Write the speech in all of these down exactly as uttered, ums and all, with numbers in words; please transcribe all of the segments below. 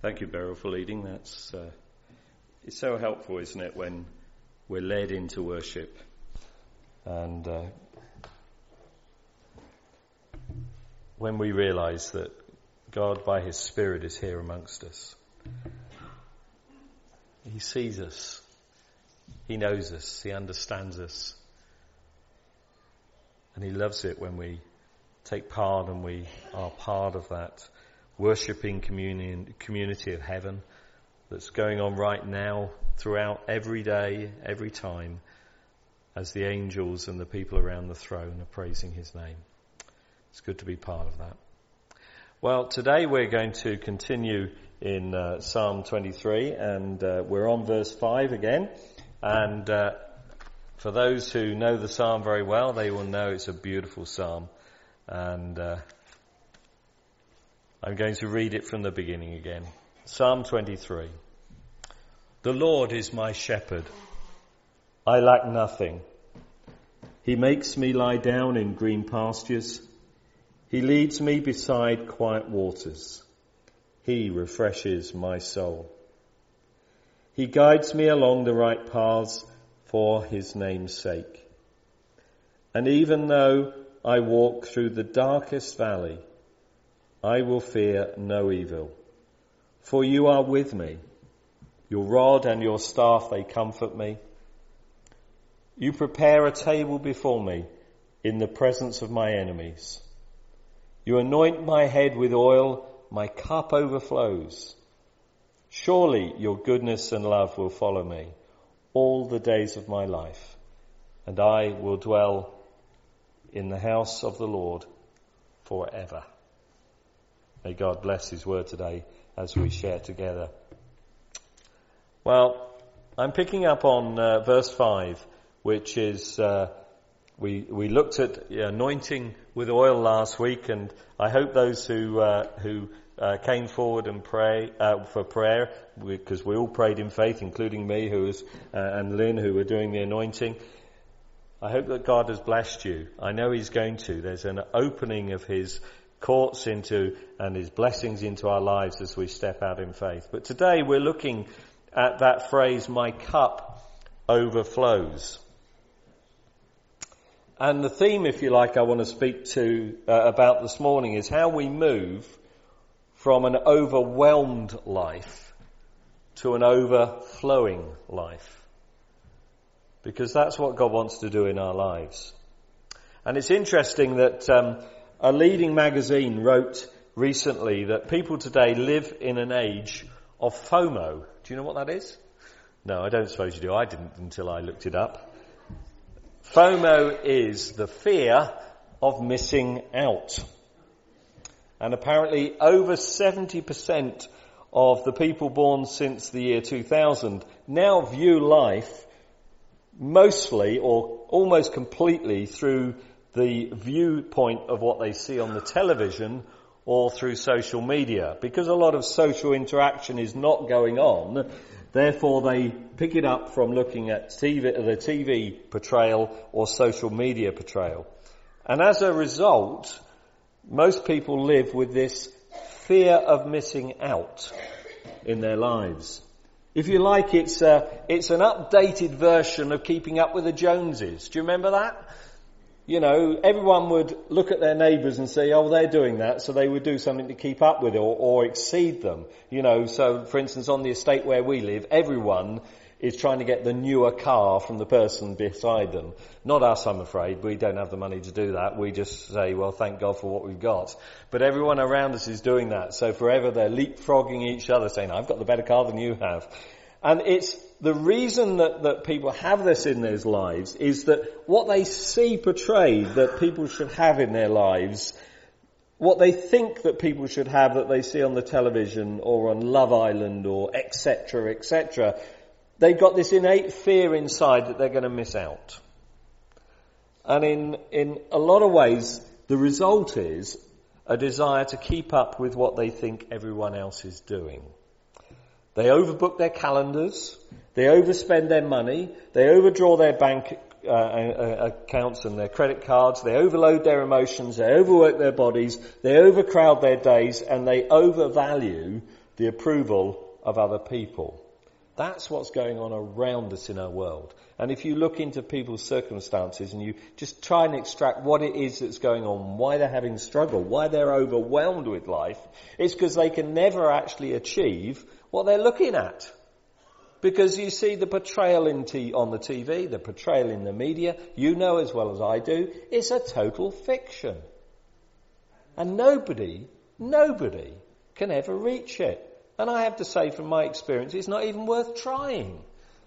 Thank you, Beryl, for leading. That's uh, it's so helpful, isn't it, when we're led into worship and uh, when we realise that God, by His Spirit, is here amongst us. He sees us. He knows us. He understands us. And He loves it when we take part and we are part of that worshipping communion, community of heaven that's going on right now throughout every day, every time, as the angels and the people around the throne are praising His name. It's good to be part of that. Well, today we're going to continue in uh, Psalm twenty-three, and uh, we're on verse five again. And uh, for those who know the psalm very well, they will know it's a beautiful psalm. And uh, I'm going to read it from the beginning again. Psalm twenty-three. The Lord is my shepherd. I lack nothing. He makes me lie down in green pastures. He leads me beside quiet waters. He refreshes my soul. He guides me along the right paths for His name's sake. And even though I walk through the darkest valley, I will fear no evil. For You are with me. Your rod and Your staff, they comfort me. You prepare a table before me in the presence of my enemies. You anoint my head with oil, my cup overflows. Surely Your goodness and love will follow me all the days of my life, and I will dwell in the house of the Lord forever. May God bless His word today as we share together. Well, I'm picking up on uh, verse five, which is... Uh, We we looked at anointing with oil last week, and I hope those who uh, who uh, came forward and pray uh, for prayer, because we all prayed in faith, including me, who was uh, and Lynn, who were doing the anointing. I hope that God has blessed you. I know He's going to. There's an opening of His courts into and His blessings into our lives as we step out in faith. But today we're looking at that phrase, "My cup overflows." And the theme, if you like, I want to speak to uh, about this morning is how we move from an overwhelmed life to an overflowing life. Because that's what God wants to do in our lives. And it's interesting that um, a leading magazine wrote recently that people today live in an age of FOMO. Do you know what that is? No, I don't suppose you do. I didn't until I looked it up. FOMO is the fear of missing out. And apparently over seventy percent of the people born since the year two thousand now view life mostly or almost completely through the viewpoint of what they see on the television or through social media. Because a lot of social interaction is not going on, therefore they pick it up from looking at T V, the T V portrayal or social media portrayal. And as a result, most people live with this fear of missing out in their lives. If you like, it's a, it's an updated version of Keeping Up with the Joneses. Do you remember that? You know, everyone would look at their neighbours and say, oh, they're doing that, so they would do something to keep up with it or, or exceed them. You know, so for instance, on the estate where we live, everyone is trying to get the newer car from the person beside them. Not us, I'm afraid. We don't have the money to do that. We just say, well, thank God for what we've got. But everyone around us is doing that. So forever they're leapfrogging each other, saying, I've got the better car than you have. And it's the reason that, that people have this in their lives is that what they see portrayed that people should have in their lives, what they think that people should have that they see on the television or on Love Island or et cetera, et cetera, they've got this innate fear inside that they're going to miss out. And in, in a lot of ways, the result is a desire to keep up with what they think everyone else is doing. They overbook their calendars, they overspend their money, they overdraw their bank uh, uh, accounts and their credit cards, they overload their emotions, they overwork their bodies, they overcrowd their days, and they overvalue the approval of other people. That's what's going on around us in our world. And if you look into people's circumstances and you just try and extract what it is that's going on, why they're having struggle, why they're overwhelmed with life, it's because they can never actually achieve what they're looking at. Because you see the portrayal in t- on the T V, the portrayal in the media, you know as well as I do, it's a total fiction. And nobody, nobody can ever reach it. And I have to say from my experience, it's not even worth trying.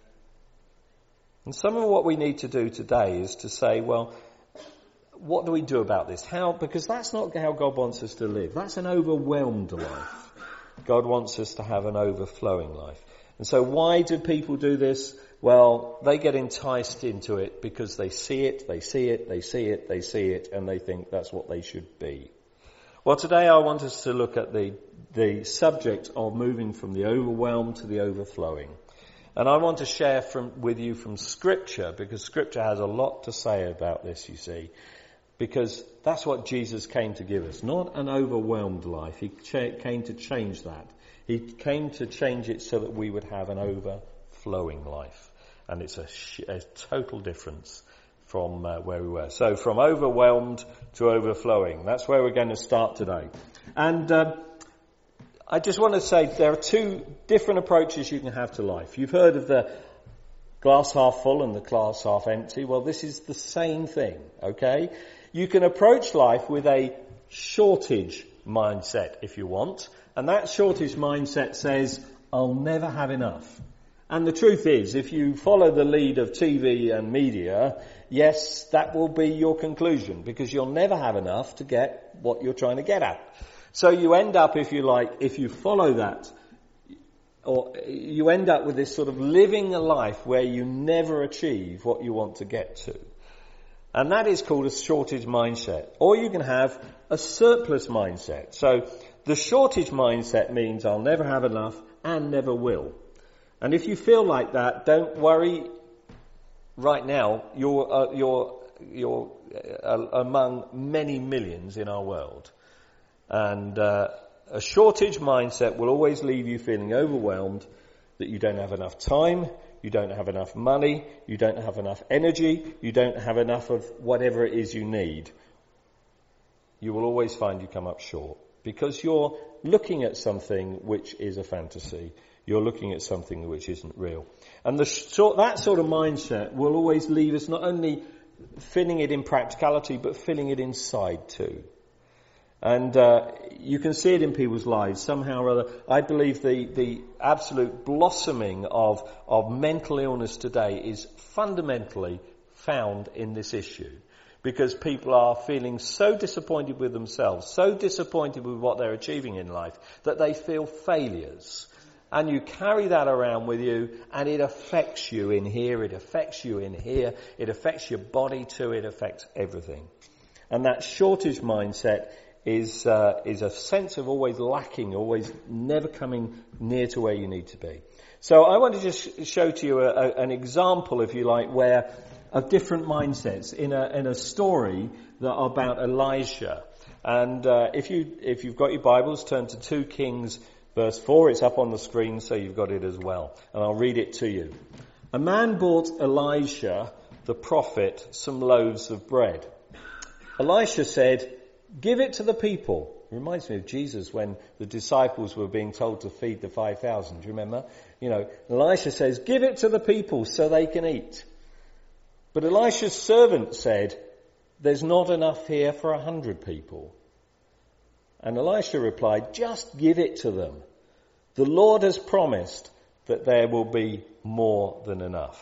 And some of what we need to do today is to say, well, what do we do about this? How? Because that's not how God wants us to live. That's an overwhelmed life. God wants us to have an overflowing life. And so why do people do this? Well, they get enticed into it because they see it, they see it, they see it, they see it, and they think that's what they should be. Well, today I want us to look at the, the subject of moving from the overwhelmed to the overflowing. And I want to share from, with you from Scripture, because Scripture has a lot to say about this, you see. Because that's what Jesus came to give us, not an overwhelmed life. He cha- came to change that. He came to change it so that we would have an overflowing life. And it's a, sh- a total difference from uh, where we were. So from overwhelmed to overflowing. That's where we're going to start today. And uh, I just want to say there are two different approaches you can have to life. You've heard of the glass half full and the glass half empty. Well, this is the same thing, okay? You can approach life with a shortage mindset if you want. And that shortage mindset says, I'll never have enough. And the truth is, if you follow the lead of T V and media, yes, that will be your conclusion, because you'll never have enough to get what you're trying to get at. So you end up, if you like, if you follow that, or you end up with this sort of living a life where you never achieve what you want to get to. And that is called a shortage mindset. Or you can have a surplus mindset. So the shortage mindset means I'll never have enough and never will. And if you feel like that, don't worry. Right now, you're uh, you're you're uh, among many millions in our world, and uh, a shortage mindset will always leave you feeling overwhelmed, that you don't have enough time, you don't have enough money, you don't have enough energy, you don't have enough of whatever it is you need. You will always find you come up short because you're looking at something which is a fantasy. You're looking at something which isn't real. And the sort, that sort of mindset will always leave us not only filling it in practicality, but filling it inside too. And uh, you can see it in people's lives somehow or other. I believe the, the absolute blossoming of, of mental illness today is fundamentally found in this issue. Because people are feeling so disappointed with themselves, so disappointed with what they're achieving in life, that they feel failures. And you carry that around with you, and it affects you in here, it affects you in here, it affects your body too, it affects everything. And that shortage mindset is uh, is a sense of always lacking, always never coming near to where you need to be. So I want to just show to you a, a, an example, if you like, where of different mindsets in a in a story that are about Elijah. And uh, if you if you've got your Bibles, turn to Second Kings. Verse four, it's up on the screen, so you've got it as well. And I'll read it to you. A man brought Elisha, the prophet, some loaves of bread. Elisha said, give it to the people. It reminds me of Jesus when the disciples were being told to feed the five thousand. Do you remember? You know, Elisha says, give it to the people so they can eat. But Elisha's servant said, there's not enough here for a hundred people. And Elisha replied, just give it to them. The Lord has promised that there will be more than enough.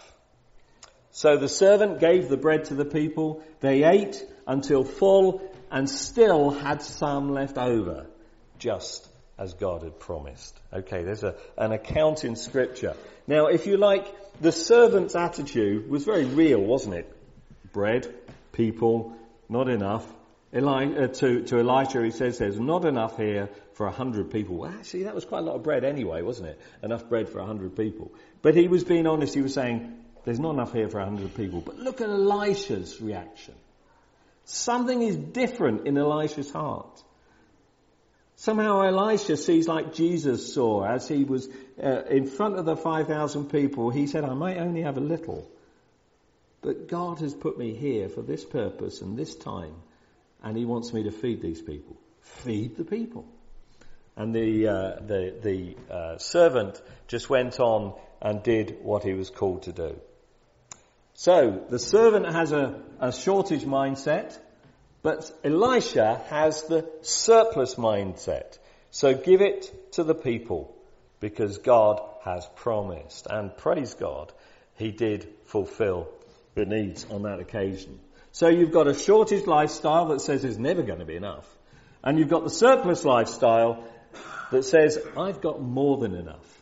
So the servant gave the bread to the people. They ate until full and still had some left over, just as God had promised. Okay, there's a, an account in Scripture. Now, if you like, the servant's attitude was very real, wasn't it? Bread, people, not enough. Eli, uh, to, to Elisha, he says there's not enough here for a hundred people. Well, actually, that was quite a lot of bread anyway, wasn't it? Enough bread for a hundred people. But he was being honest. He was saying, there's not enough here for a hundred people. But look at Elisha's reaction. Something is different in Elisha's heart. Somehow Elisha sees like Jesus saw as he was uh, in front of the five thousand people. He said, I might only have a little, but God has put me here for this purpose and this time, and he wants me to feed these people. Feed the people. And the uh, the, the uh, servant just went on and did what he was called to do. So the servant has a, a shortage mindset, but Elisha has the surplus mindset. So give it to the people because God has promised. And praise God, he did fulfill the needs on that occasion. So you've got a shortage lifestyle that says there's never going to be enough. And you've got the surplus lifestyle that says I've got more than enough.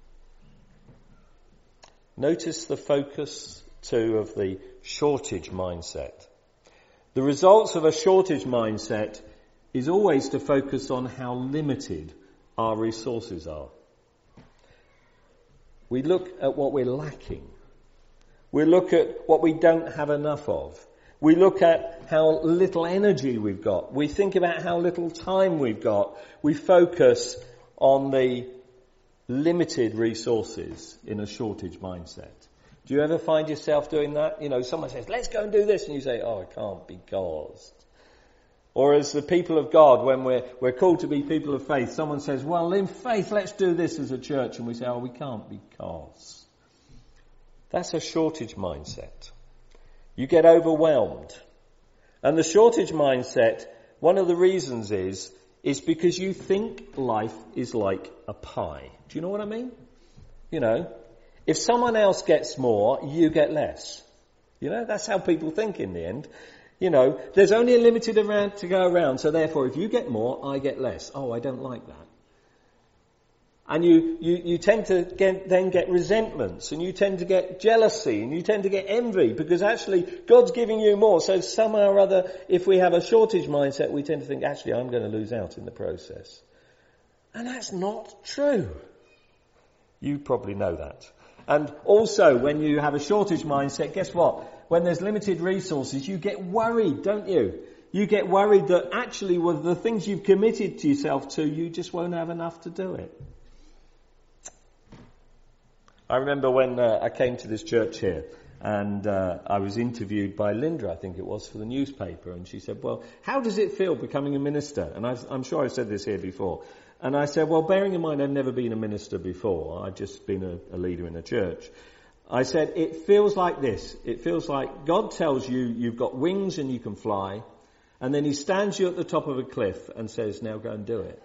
Notice the focus too of the shortage mindset. The results of a shortage mindset is always to focus on how limited our resources are. We look at what we're lacking. We look at what we don't have enough of. We look at how little energy we've got. We think about how little time we've got. We focus on the limited resources in a shortage mindset. Do you ever find yourself doing that? You know, someone says, let's go and do this. And you say, oh, I can't because. Or as the people of God, when we're, we're called to be people of faith, someone says, well, in faith, let's do this as a church. And we say, oh, we can't because. That's a shortage mindset. You get overwhelmed. And the shortage mindset, one of the reasons is, is because you think life is like a pie. Do you know what I mean? You know, if someone else gets more, you get less. You know, that's how people think in the end. You know, there's only a limited amount to go around, so therefore if you get more, I get less. Oh, I don't like that. And you, you, you tend to get, then get resentments, and you tend to get jealousy, and you tend to get envy, because actually God's giving you more. So somehow or other, if we have a shortage mindset, we tend to think, actually, I'm going to lose out in the process. And that's not true. You probably know that. And also, when you have a shortage mindset, guess what? When there's limited resources, you get worried, don't you? You get worried that actually with the things you've committed to yourself to, you just won't have enough to do it. I remember when uh, I came to this church here, and uh, I was interviewed by Linda, I think it was, for the newspaper, and she said, well, how does it feel becoming a minister? And I've, I'm sure I've said this here before. And I said, well, bearing in mind I've never been a minister before, I've just been a, a leader in a church. I said, it feels like this. It feels like God tells you you've got wings and you can fly, and then he stands you at the top of a cliff and says, now go and do it.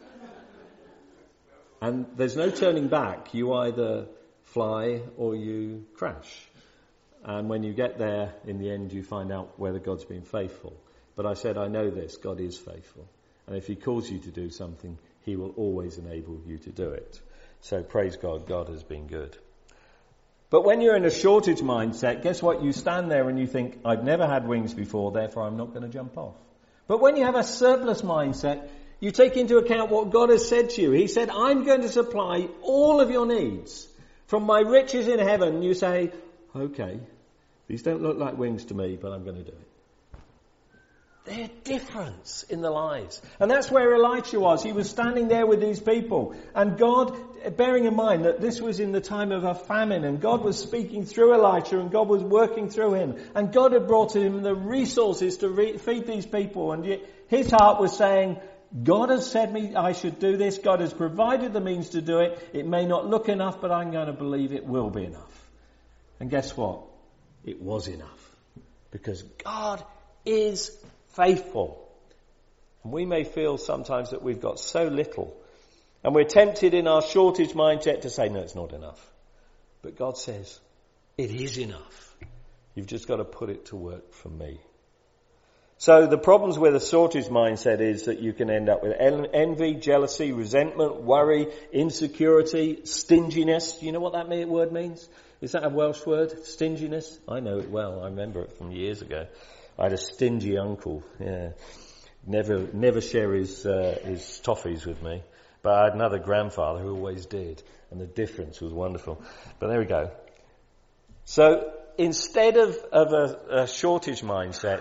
And there's no turning back. You either fly or you crash. And when you get there, in the end, you find out whether God's been faithful. But I said, I know this, God is faithful. And if he calls you to do something, he will always enable you to do it. So praise God, God has been good. But when you're in a shortage mindset, guess what? You stand there and you think, I've never had wings before, therefore I'm not going to jump off. But when you have a surplus mindset, you take into account what God has said to you. He said, I'm going to supply all of your needs from my riches in heaven. You say, okay, these don't look like wings to me, but I'm going to do it. There's difference in the lives. And that's where Elisha was. He was standing there with these people. And God, bearing in mind that this was in the time of a famine, and God was speaking through Elisha, and God was working through him. And God had brought him the resources to re- feed these people. And yet his heart was saying, God has said me I should do this. God has provided the means to do it. It may not look enough, but I'm going to believe it will be enough. And guess what? It was enough. Because God is faithful. And we may feel sometimes that we've got so little, and we're tempted in our shortage mindset to say, no, it's not enough. But God says, it is enough. You've just got to put it to work for me. So the problems with a shortage mindset is that you can end up with envy, jealousy, resentment, worry, insecurity, stinginess. Do you know what that word means? Is that a Welsh word? Stinginess? I know it well. I remember it from years ago. I had a stingy uncle, yeah. Never never share his uh, his toffees with me. But I had another grandfather who always did. And the difference was wonderful. But there we go. So instead of, of a, a shortage mindset,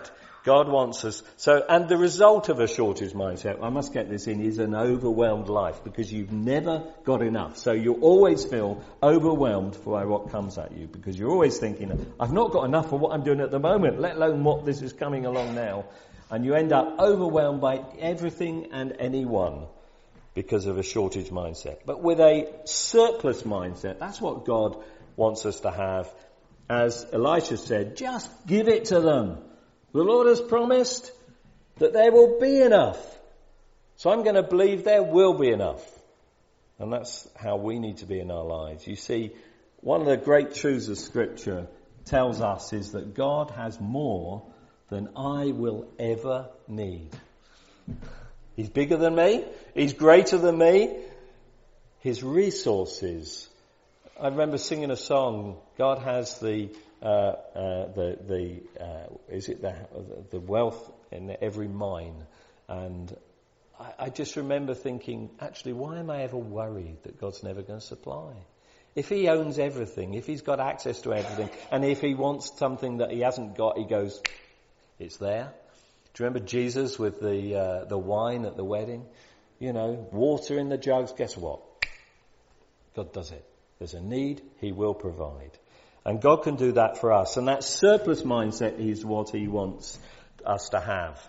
God wants us. So, and the result of a shortage mindset, I must get this in, is an overwhelmed life, because you've never got enough. So you always feel overwhelmed by what comes at you, because you're always thinking, I've not got enough for what I'm doing at the moment, let alone what this is coming along now. And you end up overwhelmed by everything and anyone because of a shortage mindset. But with a surplus mindset, that's what God wants us to have. As Elisha said, just give it to them. The Lord has promised that there will be enough. So I'm going to believe there will be enough. And that's how we need to be in our lives. You see, one of the great truths of Scripture tells us is that God has more than I will ever need. He's bigger than me. He's greater than me. His resources. I remember singing a song, God has the uh, uh, the the uh, is it the the wealth in every mine, and I, I just remember thinking, actually, why am I ever worried that God's never going to supply? If He owns everything, if He's got access to everything, and if He wants something that He hasn't got, He goes, it's there. Do you remember Jesus with the uh, the wine at the wedding? You know, water in the jugs. Guess what? God does it. There's a need, He will provide. And God can do that for us. And that surplus mindset is what He wants us to have.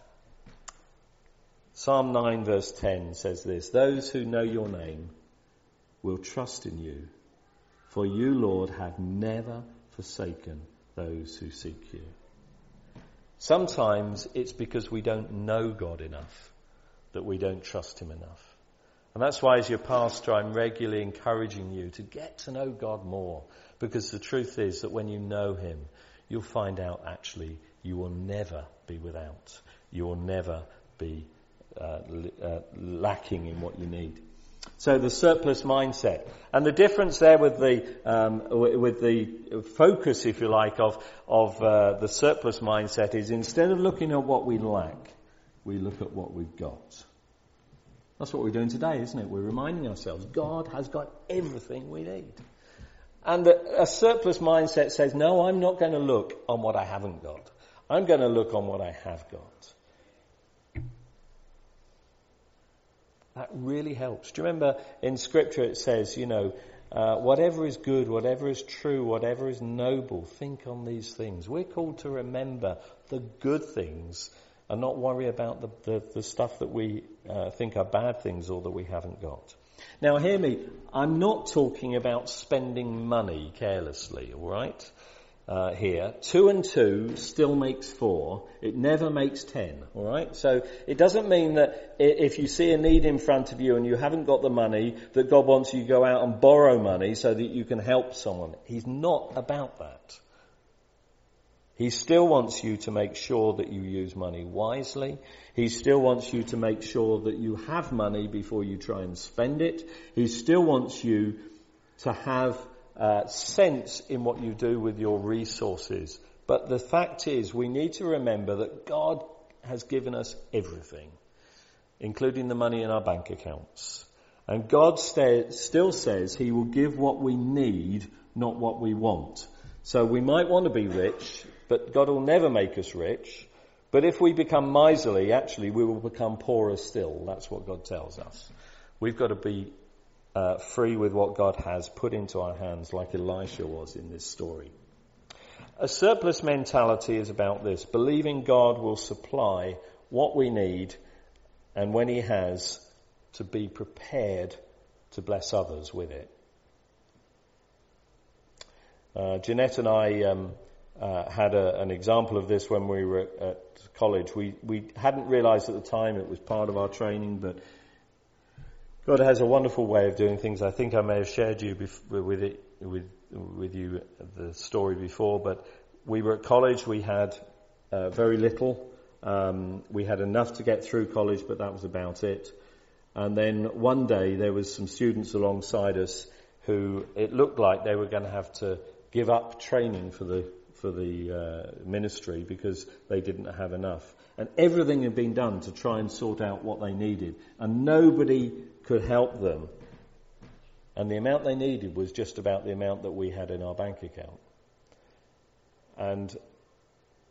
Psalm nine verse ten says this, those who know your name will trust in you, for you, Lord, have never forsaken those who seek you. Sometimes it's because we don't know God enough that we don't trust Him enough. And that's why, as your pastor, I'm regularly encouraging you to get to know God more. Because the truth is that when you know Him, you'll find out actually you will never be without. You will never be uh, uh, lacking in what you need. So the surplus mindset. And the difference there with the um, with the focus, if you like, of, of uh, the surplus mindset is instead of looking at what we lack, we look at what we've got. That's what we're doing today, isn't it? We're reminding ourselves God has got everything we need. And a, a surplus mindset says, no, I'm not going to look on what I haven't got. I'm going to look on what I have got. That really helps. Do you remember in Scripture it says, you know, uh, whatever is good, whatever is true, whatever is noble, think on these things. We're called to remember the good things and not worry about the, the, the stuff that we uh, think are bad things or that we haven't got. Now, hear me. I'm not talking about spending money carelessly, all right, uh, here. Two and two still makes four. It never makes ten, all right? So it doesn't mean that if you see a need in front of you and you haven't got the money, that God wants you to go out and borrow money so that you can help someone. He's not about that. He still wants you to make sure that you use money wisely. He still wants you to make sure that you have money before you try and spend it. He still wants you to have uh, sense in what you do with your resources. But the fact is, we need to remember that God has given us everything, including the money in our bank accounts. And God st- still says He will give what we need, not what we want. So we might want to be rich, but God will never make us rich. But if we become miserly, actually we will become poorer still. That's what God tells us. We've got to be uh, free with what God has put into our hands, like Elisha was in this story. A surplus mentality is about this, believing God will supply what we need, and when He has, to be prepared to bless others with it. Uh, Jeanette and I um, uh, had a, an example of this when we were at, at college. We we hadn't realised at the time it was part of our training, but God has a wonderful way of doing things. I think I may have shared you bef- with it with with you the story before, but we were at college. We had uh, very little. Um, we had enough to get through college, but that was about it. And then one day there was some students alongside us who it looked like they were going to have to give up training for the for the uh, ministry because they didn't have enough. And everything had been done to try and sort out what they needed. And nobody could help them. And the amount they needed was just about the amount that we had in our bank account. And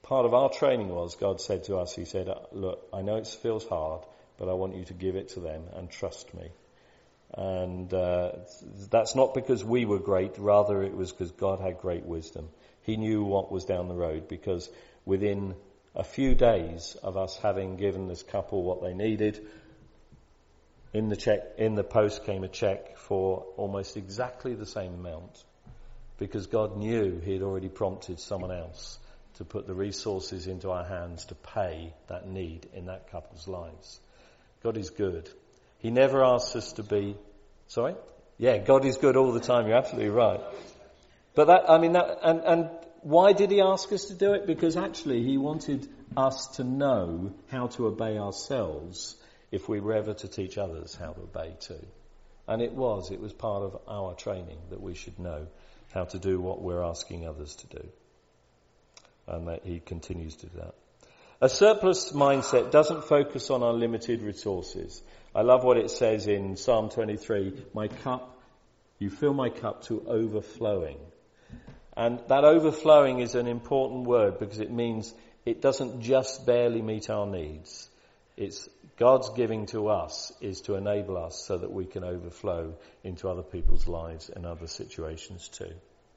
part of our training was, God said to us, he said, look, I know it feels hard, but I want you to give it to them and trust me. And uh, that's not because we were great, rather it was because God had great wisdom. He knew what was down the road, because within a few days of us having given this couple what they needed, in the check, in the post came a check for almost exactly the same amount, because God knew he had already prompted someone else to put the resources into our hands to pay that need in that couple's lives. God is good. He never asks us to be, sorry? Yeah, God is good all the time. You're absolutely right. But that, I mean, that, and, and why did he ask us to do it? Because actually he wanted us to know how to obey ourselves if we were ever to teach others how to obey too. And it was, it was part of our training that we should know how to do what we're asking others to do. And that he continues to do that. A surplus mindset doesn't focus on our limited resources. I love what it says in Psalm twenty-three, my cup, you fill my cup to overflowing. And that overflowing is an important word because it means it doesn't just barely meet our needs. It's God's giving to us is to enable us so that we can overflow into other people's lives and other situations too.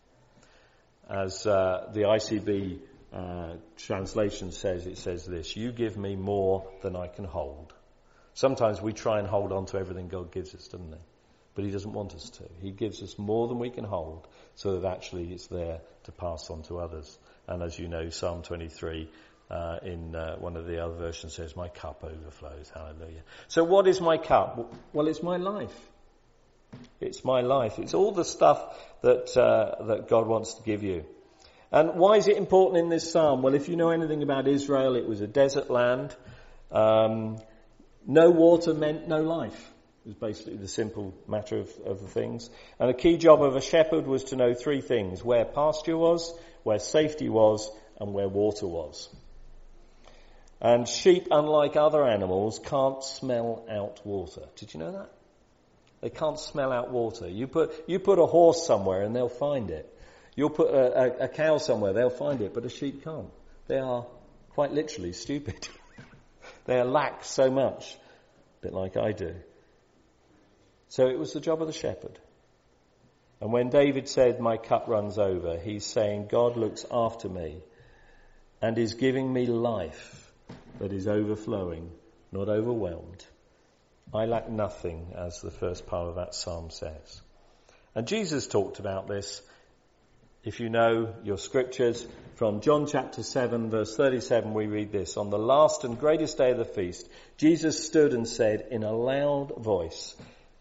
As uh, the I C B uh, translation says, it says this, you give me more than I can hold. Sometimes we try and hold on to everything God gives us, doesn't he? But he doesn't want us to. He gives us more than we can hold so that actually it's there to pass on to others. And as you know, Psalm twenty-three uh, in uh, one of the other versions says, my cup overflows. Hallelujah. So what is my cup? Well, it's my life. It's my life. It's all the stuff that uh, that God wants to give you. And why is it important in this psalm? Well, if you know anything about Israel, it was a desert land. Um, no water meant no life. It was basically the simple matter of, of the things. And a key job of a shepherd was to know three things: where pasture was, where safety was, and where water was. And sheep, unlike other animals, can't smell out water. Did you know that? They can't smell out water. You put you put a horse somewhere and they'll find it. You'll put a, a, a cow somewhere, they'll find it, but a sheep can't. They are quite literally stupid. They lack so much, a bit like I do. So it was the job of the shepherd. And when David said, my cup runs over, he's saying God looks after me and is giving me life that is overflowing, not overwhelmed. I lack nothing, as the first part of that psalm says. And Jesus talked about this. If you know your scriptures, from John chapter seven, verse thirty-seven, we read this. On the last and greatest day of the feast, Jesus stood and said in a loud voice,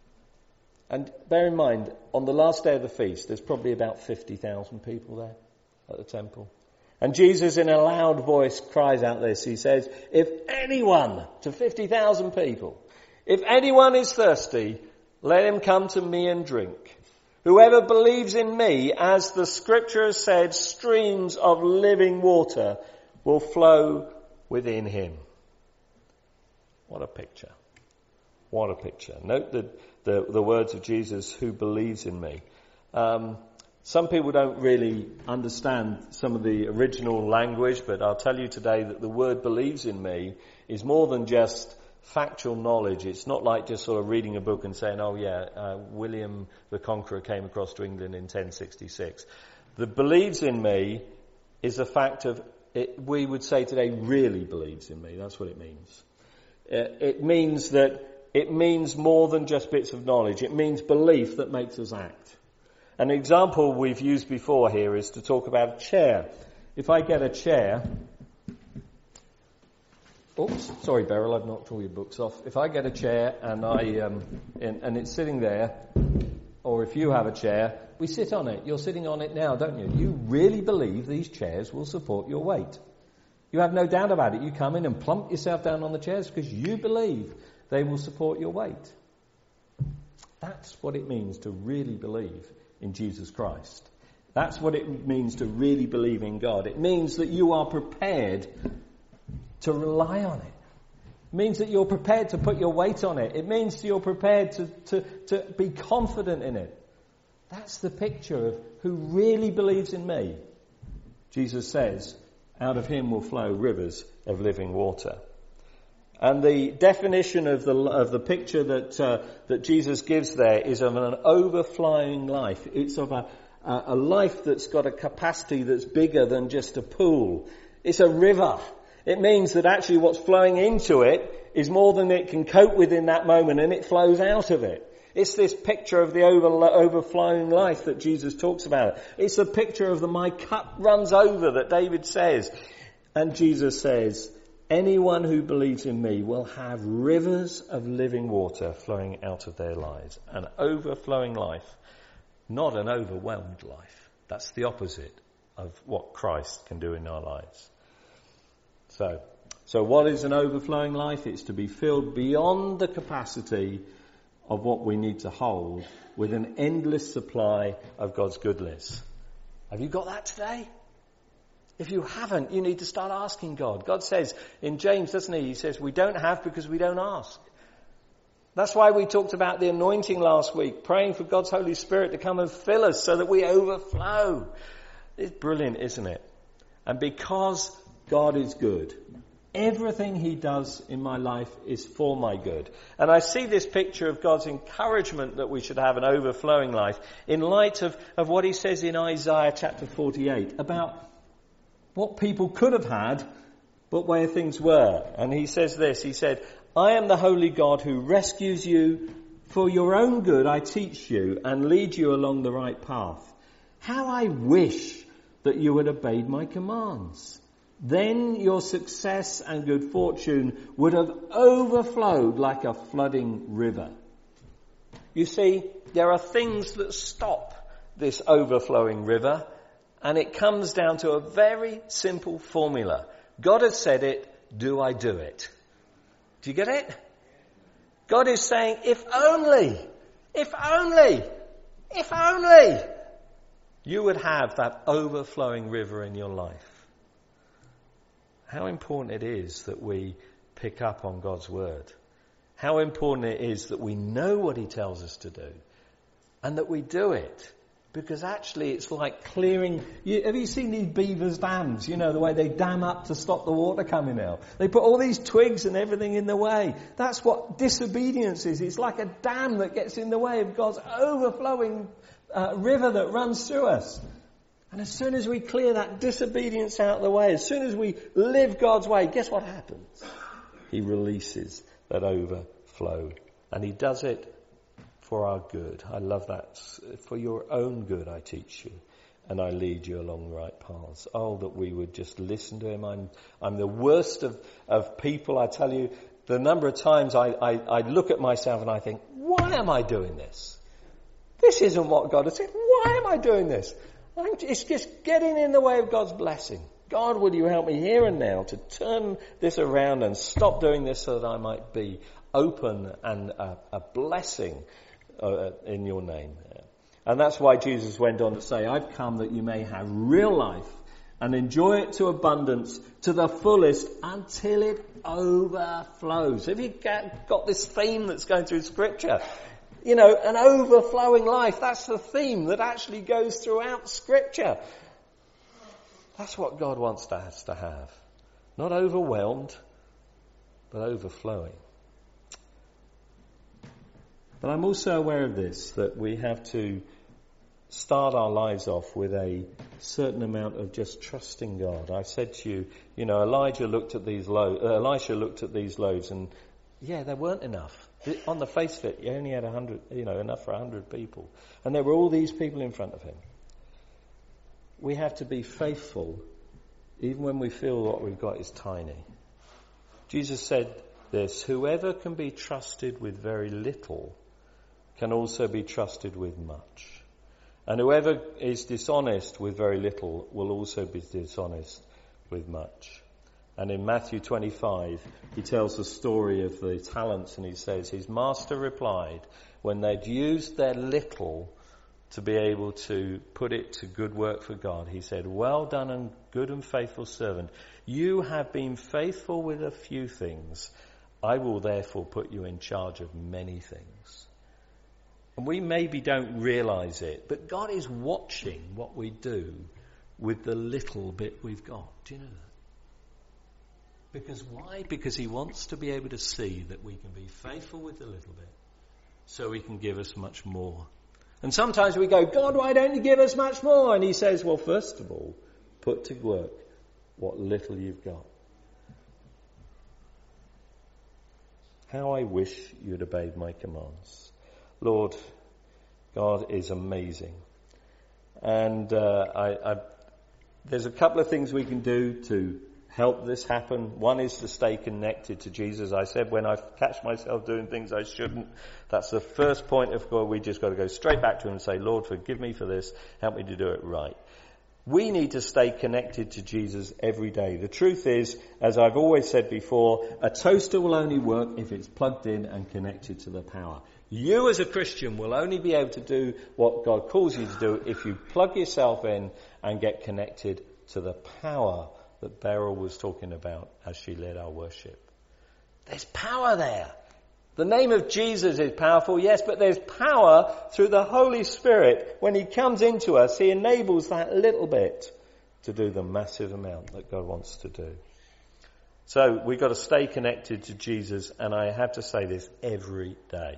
and bear in mind, on the last day of the feast, there's probably about fifty thousand people there at the temple. And Jesus in a loud voice cries out this. He says, if anyone, to fifty thousand people, if anyone is thirsty, let him come to me and drink. Whoever believes in me, as the scripture has said, streams of living water will flow within him. What a picture. What a picture. Note the, the, the words of Jesus, who believes in me. Um, some people don't really understand some of the original language, but I'll tell you today that the word believes in me is more than just factual knowledge. It's not like just sort of reading a book and saying, oh yeah, uh, William the Conqueror came across to England in ten sixty-six. The believes in me is a fact of, it, we would say today, really believes in me. That's what it means. It, it means that it means more than just bits of knowledge. It means belief that makes us act. An example we've used before here is to talk about a chair. If I get a chair... Oops, sorry Beryl, I've knocked all your books off. If I get a chair and I um, and, and it's sitting there, or if you have a chair, we sit on it. You're sitting on it now, don't you? You really believe these chairs will support your weight. You have no doubt about it. You come in and plump yourself down on the chairs because you believe they will support your weight. That's what it means to really believe in Jesus Christ. That's what it means to really believe in God. It means that you are prepared to rely on it. It means that you're prepared to put your weight on it. It means you're prepared to, to, to be confident in it. That's the picture of who really believes in me. Jesus says, out of him will flow rivers of living water. And the definition of the of the picture that uh, that Jesus gives there is of an overflowing life. It's of a a life that's got a capacity that's bigger than just a pool. It's a river. It means that actually what's flowing into it is more than it can cope with in that moment, and it flows out of it. It's this picture of the over, overflowing life that Jesus talks about. It's a picture of the my cup runs over that David says. And Jesus says, anyone who believes in me will have rivers of living water flowing out of their lives. An overflowing life, not an overwhelmed life. That's the opposite of what Christ can do in our lives. So, so what is an overflowing life? It's to be filled beyond the capacity of what we need to hold with an endless supply of God's goodness. Have you got that today? If you haven't, you need to start asking God. God says in James, doesn't he? He says we don't have because we don't ask. That's why we talked about the anointing last week, praying for God's Holy Spirit to come and fill us so that we overflow. It's brilliant, isn't it? And because God is good, everything he does in my life is for my good. And I see this picture of God's encouragement that we should have an overflowing life in light of, of what he says in Isaiah chapter forty-eight about what people could have had, but where things were. And he says this, he said, I am the holy God who rescues you. For your own good I teach you and lead you along the right path. How I wish that you had obeyed my commands. Then your success and good fortune would have overflowed like a flooding river. You see, there are things that stop this overflowing river, and it comes down to a very simple formula. God has said it, do I do it? Do you get it? God is saying, if only, if only, if only you would have that overflowing river in your life. How important it is that we pick up on God's word. How important it is that we know what he tells us to do and that we do it. Because actually it's like clearing... You, have you seen these beavers' dams? You know, the way they dam up to stop the water coming out. They put all these twigs and everything in the way. That's what disobedience is. It's like a dam that gets in the way of God's overflowing uh, river that runs through us. And as soon as we clear that disobedience out of the way, as soon as we live God's way, guess what happens? He releases that overflow. And he does it for our good. I love that. For your own good I teach you and I lead you along the right paths. Oh, that we would just listen to him. I'm I'm the worst of, of people. I tell you, the number of times I, I, I look at myself and I think, why am I doing this? This isn't what God has said. Why am I doing this? I'm, it's just getting in the way of God's blessing. God, will you help me here and now to turn this around and stop doing this so that I might be open and a, a blessing uh, in your name. And that's why Jesus went on to say, I've come that you may have real life and enjoy it to abundance, to the fullest, until it overflows. Have you got this theme that's going through Scripture? You know, an overflowing life, that's the theme that actually goes throughout Scripture. That's what God wants us to have. Not overwhelmed, but overflowing. But I'm also aware of this, that we have to start our lives off with a certain amount of just trusting God. I said to you, you know, Elijah looked at these loaves, uh, Elisha looked at these loaves, and yeah, there weren't enough. On the face of it, he only had a hundred, you know, enough for a hundred people. And there were all these people in front of him. We have to be faithful, even when we feel what we've got is tiny. Jesus said this, whoever can be trusted with very little can also be trusted with much. And whoever is dishonest with very little will also be dishonest with much. And in Matthew twenty-five, he tells the story of the talents, and he says, his master replied, when they'd used their little to be able to put it to good work for God, he said, well done and good and faithful servant. You have been faithful with a few things. I will therefore put you in charge of many things. And we maybe don't realize it, but God is watching what we do with the little bit we've got. Do you know that? Because why? Because he wants to be able to see that we can be faithful with a little bit, so he can give us much more. And sometimes we go, God, why don't you give us much more? And he says, well, first of all, put to work what little you've got. How I wish you'd obeyed my commands. Lord, God is amazing. And uh, I, I, there's a couple of things we can do to help this happen. One is to stay connected to Jesus. I said when I catch myself doing things I shouldn't, that's the first point of God. We just got to go straight back to him and say, Lord, forgive me for this. Help me to do it right. We need to stay connected to Jesus every day. The truth is, as I've always said before, a toaster will only work if it's plugged in and connected to the power. You as a Christian will only be able to do what God calls you to do if you plug yourself in and get connected to the power that Beryl was talking about as she led our worship. There's power there. The name of Jesus is powerful, yes, but there's power through the Holy Spirit. When he comes into us, he enables that little bit to do the massive amount that God wants to do. So we've got to stay connected to Jesus, and I have to say this every day.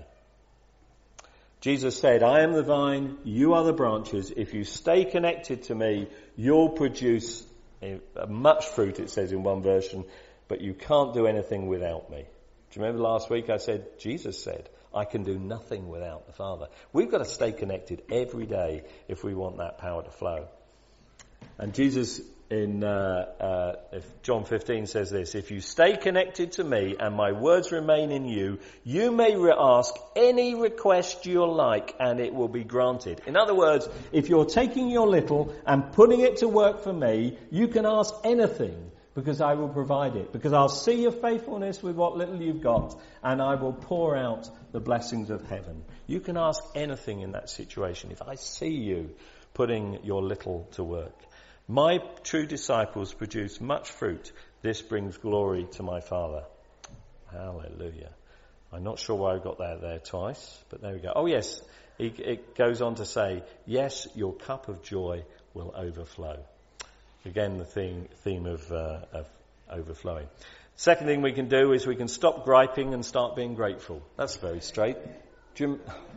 Jesus said, I am the vine, you are the branches. If you stay connected to me, you'll produce much fruit, it says in one version, but you can't do anything without me. Do you remember last week I said, Jesus said, I can do nothing without the Father. We've got to stay connected every day if we want that power to flow. And Jesus in uh, uh, if John fifteen says this, if you stay connected to me and my words remain in you, you may re- ask any request you like and it will be granted. In other words, if you're taking your little and putting it to work for me, you can ask anything. Because I will provide it. Because I'll see your faithfulness with what little you've got. And I will pour out the blessings of heaven. You can ask anything in that situation. If I see you putting your little to work. My true disciples produce much fruit. This brings glory to my Father. Hallelujah. I'm not sure why I got that there twice. But there we go. Oh yes. It, it goes on to say, yes, your cup of joy will overflow. Again, the theme, theme of, uh, of overflowing. Second thing we can do is we can stop griping and start being grateful. That's very straight. Jim,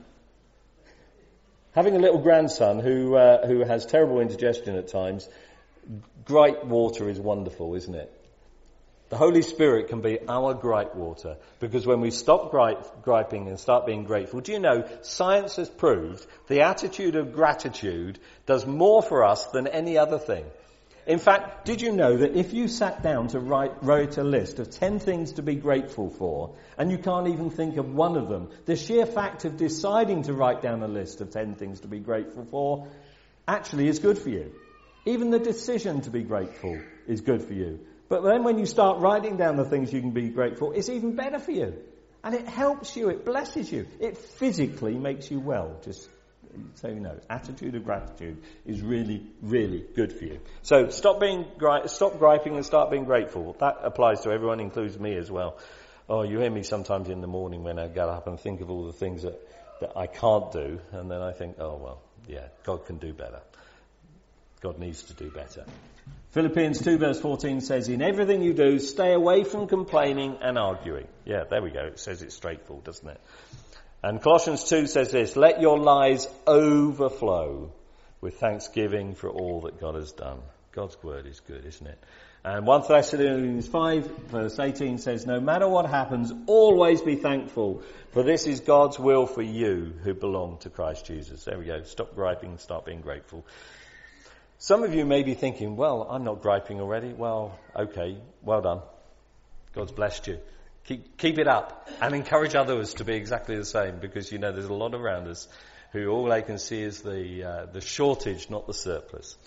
having a little grandson who uh, who has terrible indigestion at times, gripe water is wonderful, isn't it? The Holy Spirit can be our gripe water, because when we stop gripe, griping and start being grateful, do you know, science has proved the attitude of gratitude does more for us than any other thing. In fact, did you know that if you sat down to write, write a list of ten things to be grateful for, and you can't even think of one of them, the sheer fact of deciding to write down a list of ten things to be grateful for actually is good for you. Even the decision to be grateful is good for you. But then when you start writing down the things you can be grateful, it's even better for you. And it helps you, it blesses you. It physically makes you well, just so you know. Attitude of gratitude is really, really good for you. So stop being gri- stop griping and start being grateful. That applies to everyone, includes me as well. Oh, you hear me sometimes in the morning when I get up and think of all the things that, that I can't do, and then I think, oh well, yeah, God can do better. God needs to do better. Philippians two verse fourteen says, in everything you do, stay away from complaining and arguing. Yeah, there we go. It says it straightforward, doesn't it? And Colossians two says this, let your lives overflow with thanksgiving for all that God has done. God's word is good, isn't it? And First Thessalonians five verse eighteen says, no matter what happens, always be thankful, for this is God's will for you who belong to Christ Jesus. There we go. Stop griping and start being grateful. Some of you may be thinking, well, I'm not griping already. Well, okay, well done. God's blessed you. Keep, keep it up and encourage others to be exactly the same, because, you know, there's a lot around us who all they can see is the uh, the shortage, not the surplus.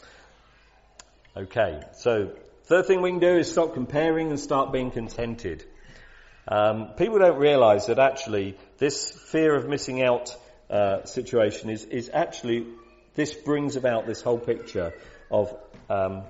Okay, so third thing we can do is stop comparing and start being contented. Um, people don't realise that actually this fear of missing out uh, situation is, is actually, this brings about this whole picture of um,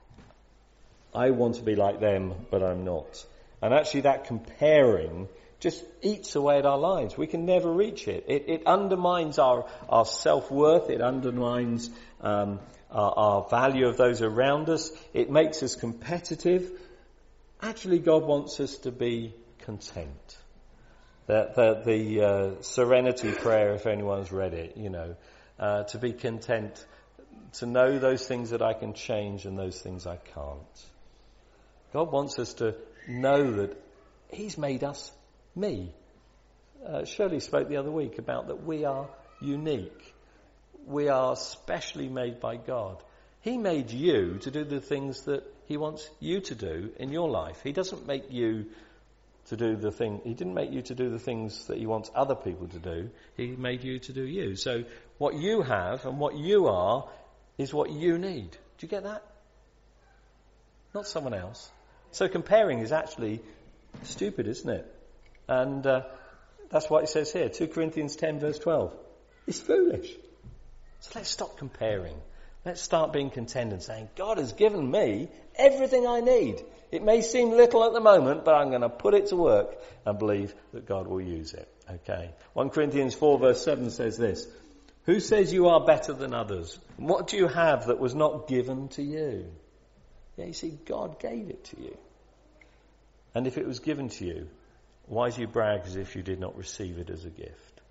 I want to be like them, but I'm not. And actually that comparing just eats away at our lives. We can never reach it. It, it undermines our, our self-worth. It undermines um, our, our value of those around us. It makes us competitive. actually God wants us to be content. That the, the uh, Serenity Prayer, if anyone's read it, you know, uh, to be content, to know those things that I can change and those things I can't. God wants us to know that he's made us me. Uh, Shirley spoke the other week about that we are unique. We are specially made by God. He made you to do the things that he wants you to do in your life. He doesn't make you to do the thing, he didn't make you to do the things that he wants other people to do. He made you to do you. So what you have and what you are is what you need. Do you get that? Not someone else. So comparing is actually stupid, isn't it? And uh, that's what it says here, two Corinthians ten verse twelve. It's foolish. So let's stop comparing. Let's start being content and saying, God has given me everything I need. It may seem little at the moment, but I'm going to put it to work and believe that God will use it. Okay. First Corinthians four verse seven says this. Who says you are better than others? What do you have that was not given to you? Yeah, you see, God gave it to you. And if it was given to you, why do you brag as if you did not receive it as a gift?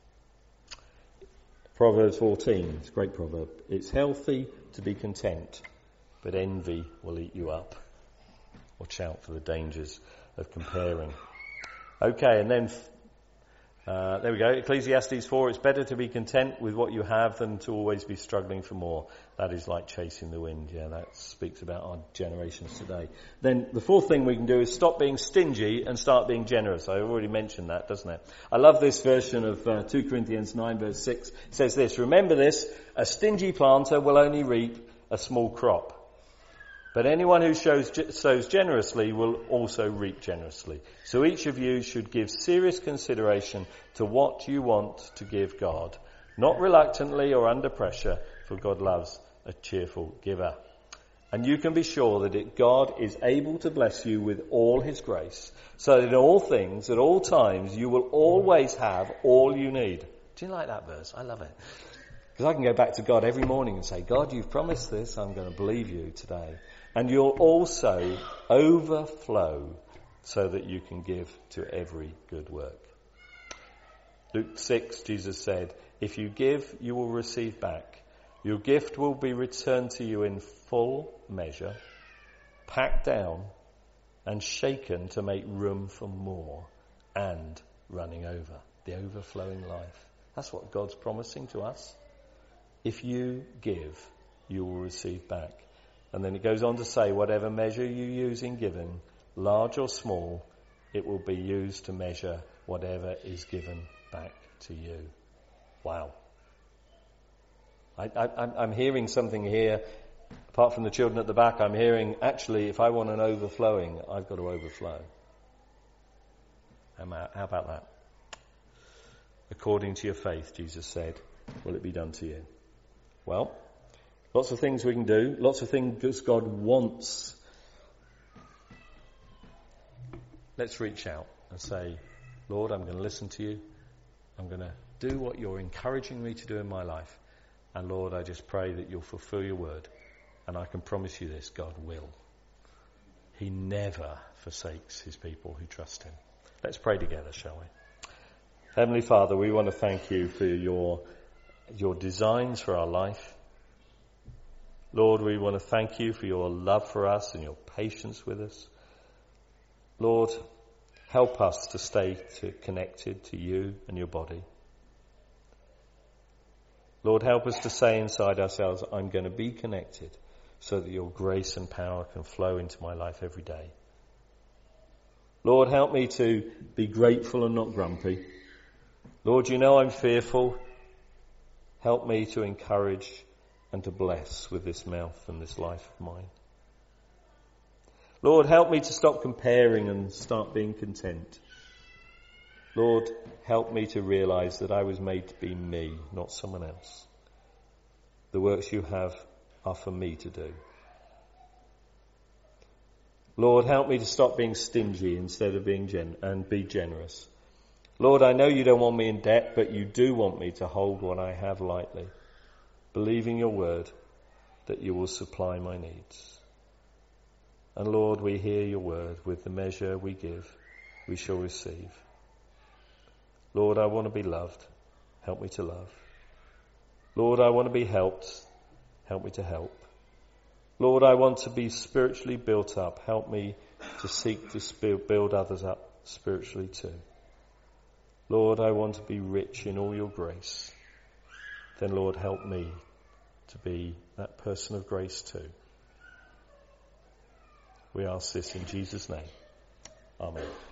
Proverbs fourteen, it's a great proverb. It's healthy to be content, but envy will eat you up. Watch out for the dangers of comparing. Okay, and then, uh, there we go, Ecclesiastes four, it's better to be content with what you have than to always be struggling for more. That is like chasing the wind. Yeah, that speaks about our generations today. Then the fourth thing we can do is stop being stingy and start being generous. I already mentioned that, doesn't it? I love this version of uh, two Corinthians nine verse six. It says this, remember this, a stingy planter will only reap a small crop. But anyone who shows, sows generously will also reap generously. So each of you should give serious consideration to what you want to give God, not reluctantly or under pressure, for God loves a cheerful giver. And you can be sure that it, God is able to bless you with all his grace, so that in all things, at all times, you will always have all you need. Do you like that verse? I love it. Because I can go back to God every morning and say, God, you've promised this, I'm going to believe you today. And you'll also overflow so that you can give to every good work. Luke six, Jesus said, if you give, you will receive back. Your gift will be returned to you in full measure, packed down and shaken to make room for more and running over. The overflowing life. That's what God's promising to us. If you give, you will receive back. And then it goes on to say, whatever measure you use in giving, large or small, it will be used to measure whatever is given back to you. Wow. I, I, I'm hearing something here, apart from the children at the back, I'm hearing, actually, if I want an overflowing, I've got to overflow. How about that? According to your faith, Jesus said, will it be done to you? Well, lots of things we can do, lots of things God wants. Let's reach out and say, Lord, I'm going to listen to you. I'm going to do what you're encouraging me to do in my life. And Lord, I just pray that you'll fulfill your word. And I can promise you this, God will. He never forsakes his people who trust him. Let's pray together, shall we? Heavenly Father, we want to thank you for your, your designs for our life. Lord, we want to thank you for your love for us and your patience with us. Lord, help us to stay to, connected to you and your body. Lord, help us to say inside ourselves, I'm going to be connected so that your grace and power can flow into my life every day. Lord, help me to be grateful and not grumpy. Lord, you know I'm fearful. Help me to encourage and to bless with this mouth and this life of mine. Lord, help me to stop comparing and start being content. Lord, help me to realize that I was made to be me, not someone else. The works you have are for me to do. Lord, help me to stop being stingy instead of being gen- and be generous. Lord, I know you don't want me in debt, but you do want me to hold what I have lightly, believing your word that you will supply my needs. And Lord, we hear your word. With the measure we give, we shall receive. Lord, I want to be loved. Help me to love. Lord, I want to be helped. Help me to help. Lord, I want to be spiritually built up. Help me to seek to build others up spiritually too. Lord, I want to be rich in all your grace. Then, Lord, help me to be that person of grace too. We ask this in Jesus' name. Amen.